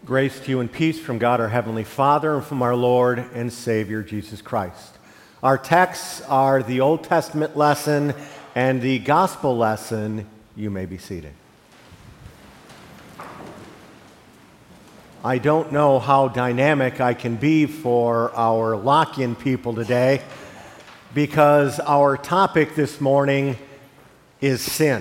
Grace to you and peace from God our Heavenly Father and from our Lord and Savior Jesus Christ. Our texts are the Old Testament lesson and the Gospel lesson. You may be seated. I don't know how dynamic I can be for our lock-in people today because our topic this morning is sin.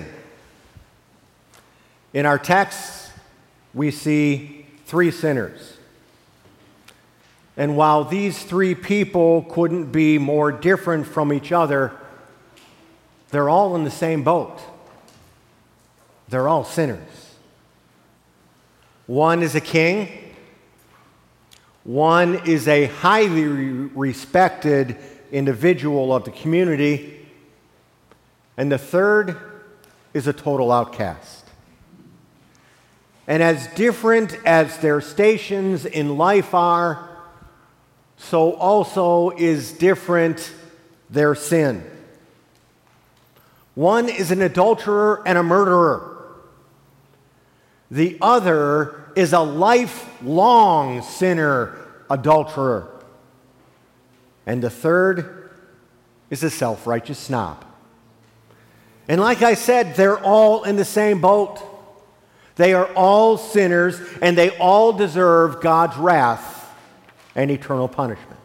In our text, we see three sinners. And while these three people couldn't be more different from each other, they're all in the same boat. They're all sinners. One is a king. One is a highly respected individual of the community. And the third is a total outcast. And as different as their stations in life are, so also is different their sin. One is an adulterer and a murderer. The other is a lifelong sinner, adulterer. And the third is a self-righteous snob. And like I said, they're all in the same boat. They are all sinners, and they all deserve God's wrath and eternal punishment.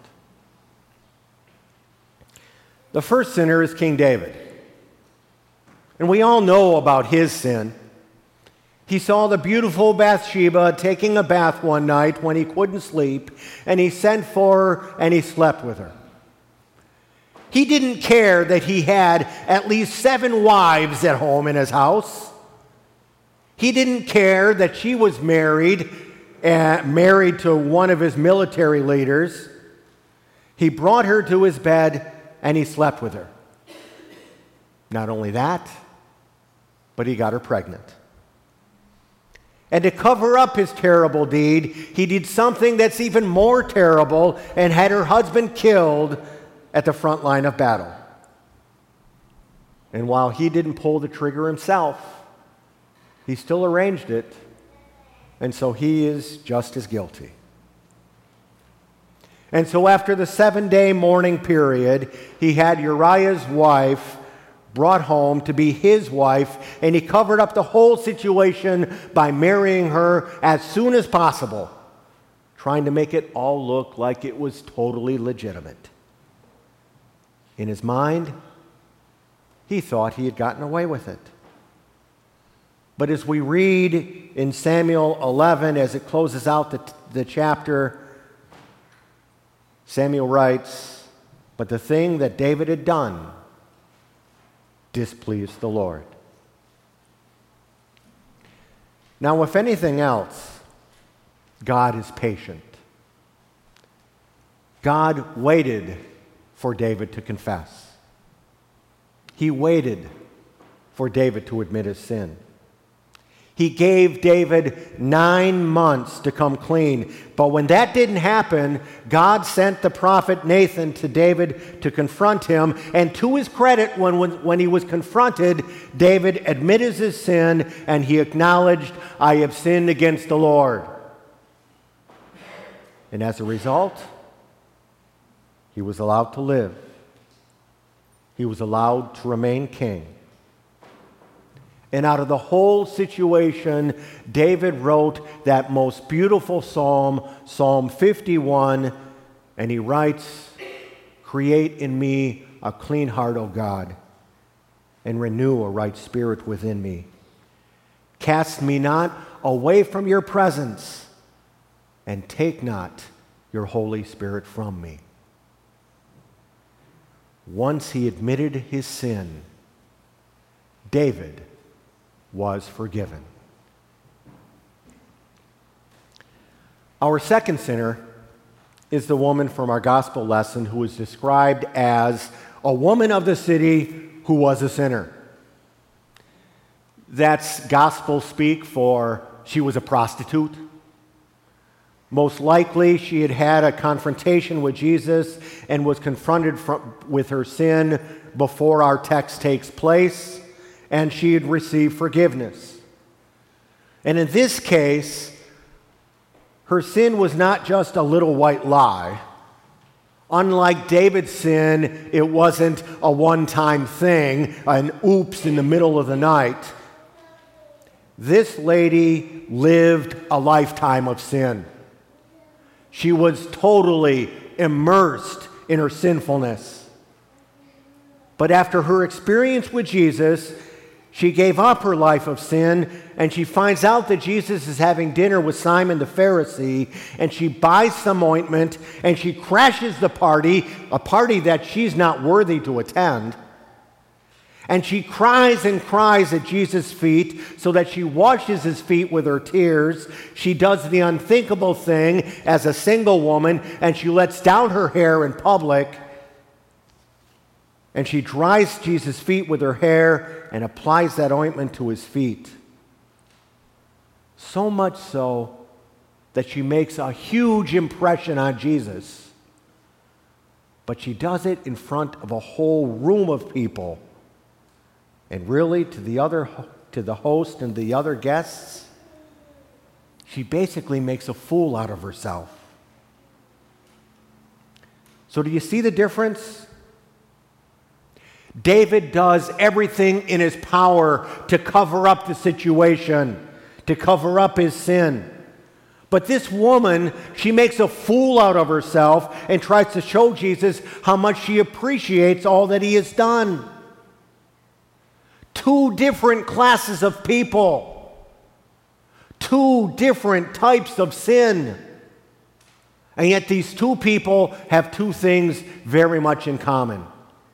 The first sinner is King David. And we all know about his sin. He saw the beautiful Bathsheba taking a bath one night when he couldn't sleep, and he sent for her and he slept with her. He didn't care that he had at least 7 wives at home in his house. He didn't care that she was married to one of his military leaders. He brought her to his bed and he slept with her. Not only that, but he got her pregnant. And to cover up his terrible deed, he did something that's even more terrible and had her husband killed at the front line of battle. And while he didn't pull the trigger himself, he still arranged it, and so he is just as guilty. And so after the 7-day mourning period, he had Uriah's wife brought home to be his wife, and he covered up the whole situation by marrying her as soon as possible, trying to make it all look like it was totally legitimate. In his mind, he thought he had gotten away with it. But as we read in Samuel 11, as it closes out the chapter, Samuel writes, "But the thing that David had done displeased the Lord." Now, if anything else, God is patient. God waited for David to confess. He waited for David to admit his sin. He gave David 9 months to come clean. But when that didn't happen, God sent the prophet Nathan to David to confront him. And to his credit, when he was confronted, David admitted his sin and he acknowledged, "I have sinned against the Lord." And as a result, he was allowed to live. He was allowed to remain king. And out of the whole situation, David wrote that most beautiful psalm, Psalm 51, and he writes, "Create in me a clean heart, O God, and renew a right spirit within me. Cast me not away from your presence, and take not your Holy Spirit from me." Once he admitted his sin, David was forgiven. Our second sinner is the woman from our gospel lesson who is described as a woman of the city who was a sinner. That's gospel speak for she was a prostitute. Most likely she had had a confrontation with Jesus and was confronted with her sin before our text takes place, and she had received forgiveness. And in this case, Her sin was not just a little white lie. Unlike David's sin, it wasn't a one-time thing, an oops in the middle of the night. This lady lived a lifetime of sin. She was totally immersed in her sinfulness. But after her experience with Jesus, she gave up her life of sin, and she finds out that Jesus is having dinner with Simon the Pharisee, and she buys some ointment, and she crashes the party, a party that she's not worthy to attend. And she cries and cries at Jesus' feet so that she washes his feet with her tears. She does the unthinkable thing as a single woman, and she lets down her hair in public. And she dries Jesus' feet with her hair and applies that ointment to his feet. So much so that she makes a huge impression on Jesus. But she does it in front of a whole room of people. And really, to the host and the other guests, she basically makes a fool out of herself. So do you see the difference? David does everything in his power to cover up the situation, to cover up his sin. But this woman, she makes a fool out of herself and tries to show Jesus how much she appreciates all that he has done. Two different classes of people. Two different types of sin. And yet these two people have two things very much in common.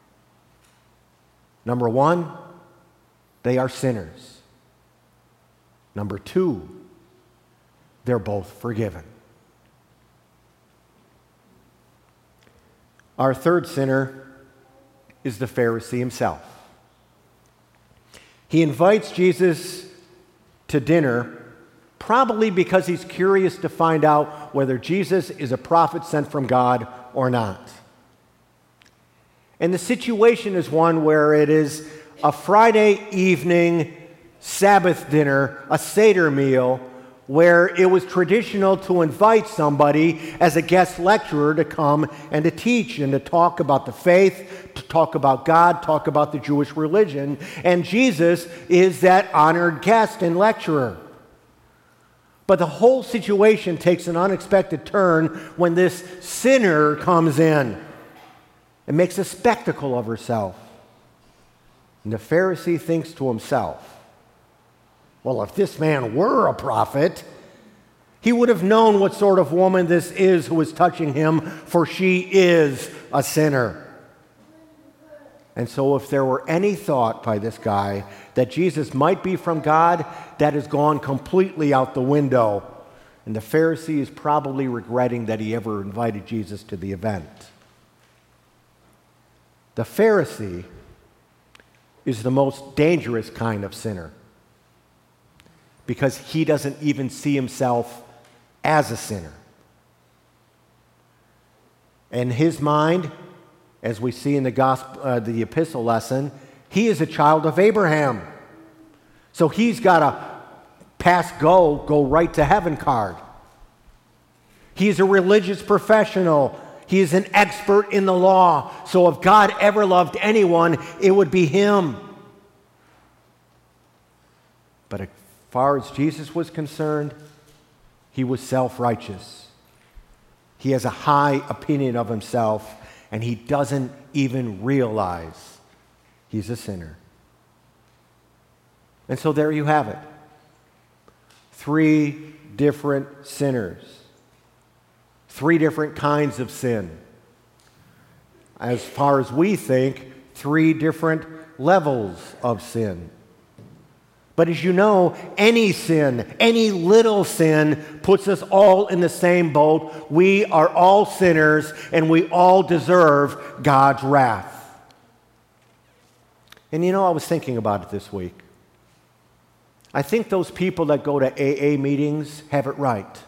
Number one, they are sinners. Number two, they're both forgiven. Our third sinner is the Pharisee himself. He invites Jesus to dinner, probably because he's curious to find out whether Jesus is a prophet sent from God or not. And the situation is one where it is a Friday evening Sabbath dinner, a Seder meal, where it was traditional to invite somebody as a guest lecturer to come and to teach and to talk about the faith, to talk about God, talk about the Jewish religion. And Jesus is that honored guest and lecturer. But the whole situation takes an unexpected turn when this sinner comes in and makes a spectacle of herself. And the Pharisee thinks to himself, well, if this man were a prophet, he would have known what sort of woman this is who is touching him, for she is a sinner. And so if there were any thought by this guy that Jesus might be from God, that has gone completely out the window. And the Pharisee is probably regretting that he ever invited Jesus to the event. The Pharisee is the most dangerous kind of sinner because he doesn't even see himself as a sinner. In his mind, as we see in the epistle lesson, he is a child of Abraham. So he's got a go right to heaven card. He's a religious professional. He is an expert in the law. So if God ever loved anyone, it would be him. But as far as Jesus was concerned, he was self-righteous. He has a high opinion of himself, and he doesn't even realize he's a sinner. And so there you have it. 3 different sinners. 3 different kinds of sin. As far as we think, 3 different levels of sin. But as you know, any sin, any little sin, puts us all in the same boat. We are all sinners, and we all deserve God's wrath. And you know, I was thinking about it this week. I think those people that go to AA meetings have it right.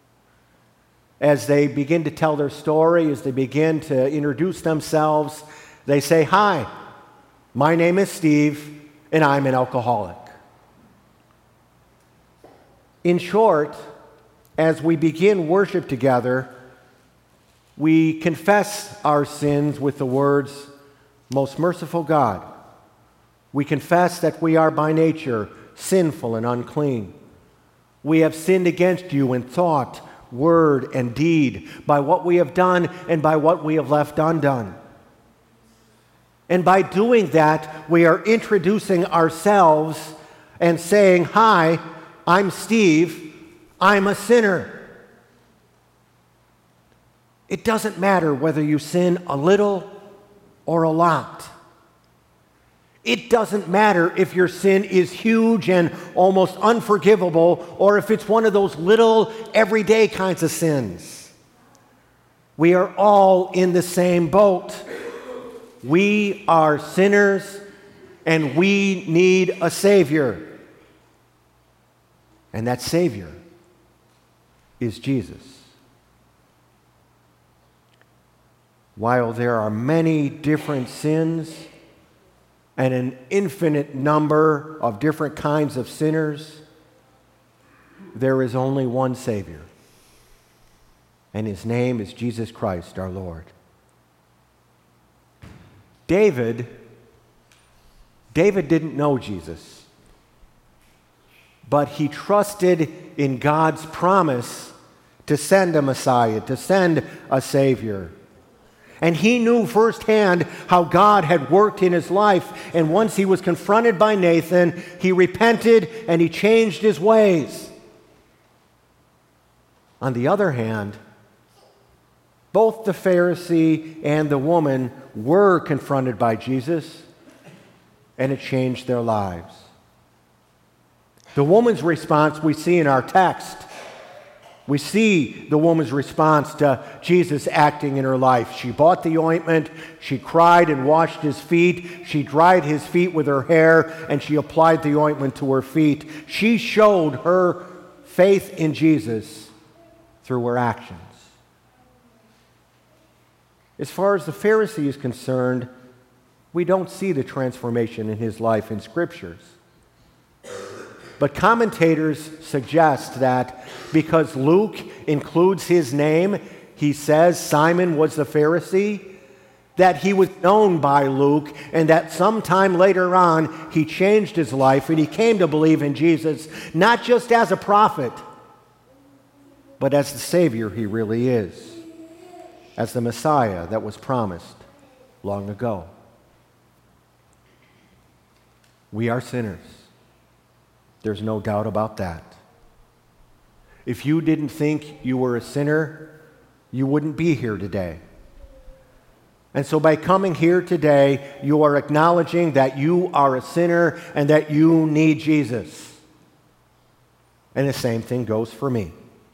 As they begin to tell their story, as they begin to introduce themselves, they say, "Hi, my name is Steve, and I'm an alcoholic." In short, as we begin worship together, we confess our sins with the words, "Most merciful God." We confess that we are by nature sinful and unclean. We have sinned against you in thought, word, and deed, by what we have done and by what we have left undone. And by doing that, we are introducing ourselves and saying, "Hi, I'm Steve. I'm a sinner." It doesn't matter whether you sin a little or a lot. It doesn't matter if your sin is huge and almost unforgivable, or if it's one of those little everyday kinds of sins. We are all in the same boat. We are sinners, and we need a Savior. And that Savior is Jesus. While there are many different sins and an infinite number of different kinds of sinners, there is only one Savior, and his name is Jesus Christ, our Lord. David didn't know Jesus, but he trusted in God's promise to send a Messiah, to send a Savior. And he knew firsthand how God had worked in his life. And once he was confronted by Nathan, he repented and he changed his ways. On the other hand, both the Pharisee and the woman were confronted by Jesus, and it changed their lives. The woman's response we see in our text. We see the woman's response to Jesus acting in her life. She bought the ointment, she cried and washed his feet, she dried his feet with her hair, and she applied the ointment to her feet. She showed her faith in Jesus through her actions. As far as the Pharisee is concerned, we don't see the transformation in his life in Scriptures. But commentators suggest that because Luke includes his name, he says Simon was the Pharisee, that he was known by Luke, and that sometime later on he changed his life and he came to believe in Jesus, not just as a prophet, but as the Savior he really is, as the Messiah that was promised long ago. We are sinners. There's no doubt about that. If you didn't think you were a sinner, you wouldn't be here today. And so by coming here today, you are acknowledging that you are a sinner and that you need Jesus. And the same thing goes for me.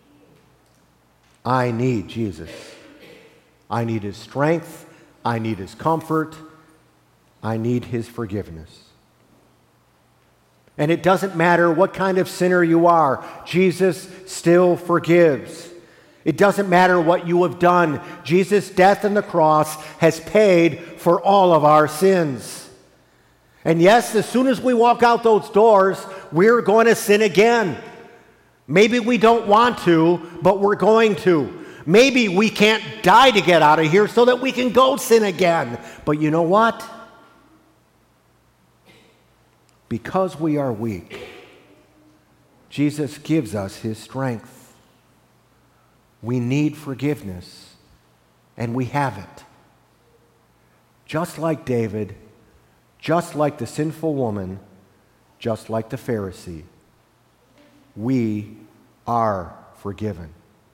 I need Jesus. I need his strength. I need his comfort. I need his forgiveness. And it doesn't matter what kind of sinner you are, Jesus still forgives. It doesn't matter what you have done. Jesus' death on the cross has paid for all of our sins. And yes, as soon as we walk out those doors, we're going to sin again. Maybe we don't want to, but we're going to. Maybe we can't die to get out of here so that we can go sin again. But you know what? Because we are weak, Jesus gives us his strength. We need forgiveness, and we have it. Just like David, just like the sinful woman, just like the Pharisee, we are forgiven.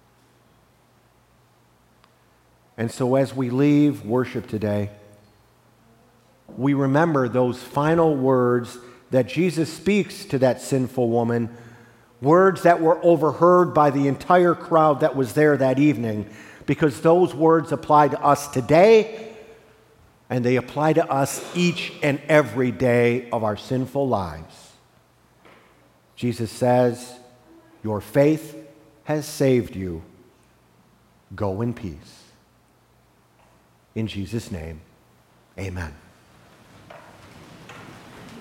And so as we leave worship today, we remember those final words that Jesus speaks to that sinful woman, words that were overheard by the entire crowd that was there that evening, because those words apply to us today, and they apply to us each and every day of our sinful lives. Jesus says, "Your faith has saved you. Go in peace." In Jesus' name, amen.